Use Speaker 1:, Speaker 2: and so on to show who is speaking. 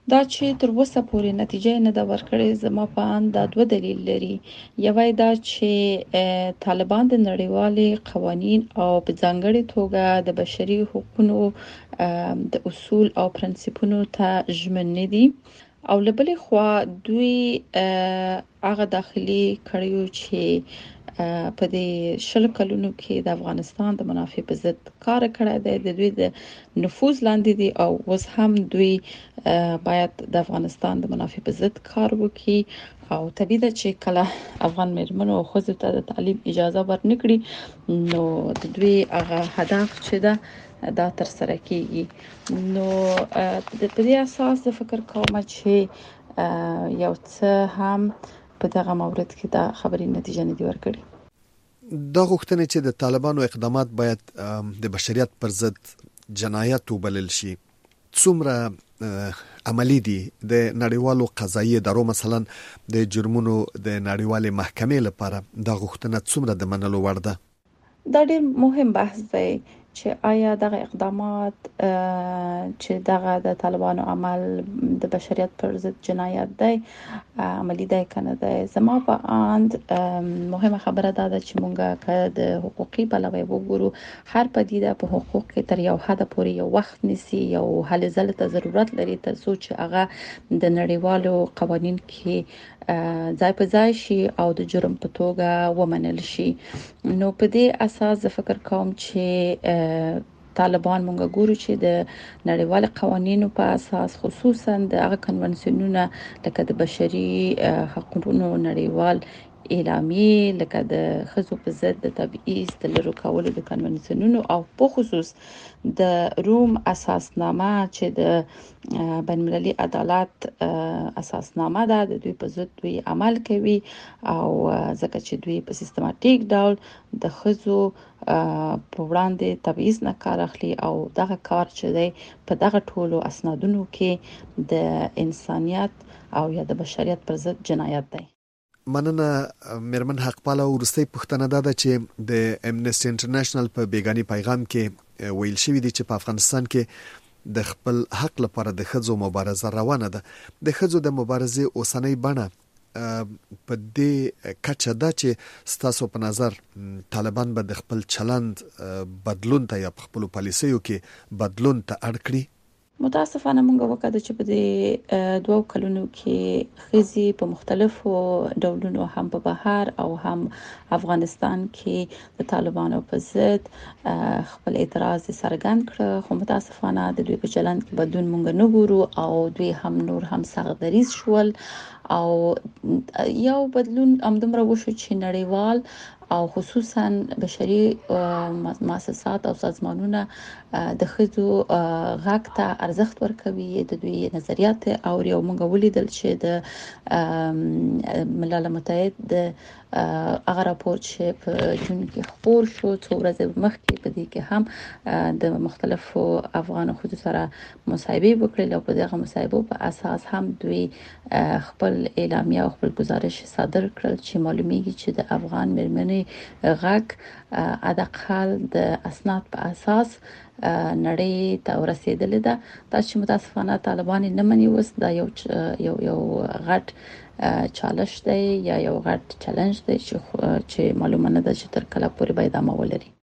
Speaker 1: دا چې تر اوسه پورې نتیجه نه ده ورکړې، زما په اند دا دوه دلیل لري. یو یې دا چې طالبان د نړیوالې قوانین او په ځانګړي توګه د بشري حقوقو د اصول او پرنسپونو ته ژمن نه دي، او له بلې خوا دوی هغه داخلي کړیو چې په دې شل کلونو کې د افغانستان د منافع په ضد کار کړی دی، د دوی د نفوذ لاندې دي، او اوس هم دوی باید د افغانستان د منافع په ضد کار وکړي. او طبیعي ده چې کله افغان مېرمنو او ښځو ته د تعلیم اجازه ورنکړي، نو د دوی هغه هدف چې ده دا تر سره کیږي. نو په دې اساس زه فکر کوم چې یو څه هم په دغه مورد کې دا خبرې نتیجه نه دی ورکړي.
Speaker 2: دا غوښتنه چې د طالبانو اقدامات باید د بشریت پر ضد جنایت وبلل شي، څومره عملی دي؟ د نړیوالو قضایي ادارو مثلا د جرمونو د نړیوالې محکمې لپاره دا غوښتنه څومره د منلو وړ ده؟
Speaker 1: دا ډېر مهم بحث دی چې آیا دغه اقدامات چې دغه د طالبانو عمل د بشریت پر ضد جنایت دی عملی دی کنه دی. زما په اند مهمه خبره دا ده چې مونږه که د حقوقي پلوه وګورو، هر پدیده په حقوق کې تر یو حد پورې یو وخت نیسي، یو هلې ځلې ته ضرورت لري تر څو چې هغه د نړیوالو قوانین کې ځای په ځای شي او د جرم په توګه ومنل شي. نو په دې اساس زه فکر کوم چې طالبان مونږ ګورو چې د نړیوال قوانینو په اساس، خصوصا د هغه کنونسیونونه لکه د بشري حقوقو نړیوال اعلامیه، لکه د ښځو په ضد د تبعیض د لرو کولو د کنونسیونونو، او په خصوص د روم اساسنامه چې د بین المللي عدالت اساسنامه ده، د دوی په ضد دوی عمل کوي، او ځکه چې دوی په سیستماتیک ډول د ښځو په وړاندې تبعیض نه کار اخلي، او دغه کار چې دی په دغه ټولو اسنادونو کې د انسانیت او یا د بشریت پر ضد جنایت دی.
Speaker 2: مننه مېرمن حقپاله. ورسته پوښتنه ده چې د امنیسټي انټرنیشنل په بیگاني پیغام کې ویل شوی دی چې په افغانستان کې د خپل حق لپاره د ښځو مبارزه روانه ده. د ښځو د مبارزې اوسنۍ بڼه په دې کچه ده چې ستاسو په نظر طالبان به د خپل چلند بدلون ته یا خپل پالیسیو کې بدلون ته اړ کړي؟
Speaker 1: متاسفانه مونږ وکړه چې په دې 2 کلونو کې ښځې په مختلفو ډولونو هم په بهر او هم افغانستان کې د طالبانو په ضد خپل اعتراض څرګند کړ، خو متاسفانه د دوی په چلند کې بدلون مونږ نه ګورو، او دوی هم نور هم سخت دریځ شول، او یو بدلون همدومره وشو چې نړیوال او خصوصا بشري مؤسسات او سازمانونه د ښځو غږ ته ارزښت ورکوي، د دوی نظریات او یو مونږ ولیدل چې د ملل متحد د هغه راپور چې په جون کې خپور شو څو ورځې مخکې، په دې کې هم د مختلفو افغان ښځو سره مصاحبه وکړل، او په دغه مصاحبه په اساس هم دوی خپل اعلامیه او خپل گزارش صادر کړل چې معلومیږي چې د افغان مېرمنې غږ ادقل د اسناد په اساس نړۍ ته ورسېدلې ده. دا چې متاسفانه طالبان نه مني، اوس دا یو غټ چالش دی یا یو غټ چالش دی چې معلومه نه ده چې تر کله پورې به ادامه ولري.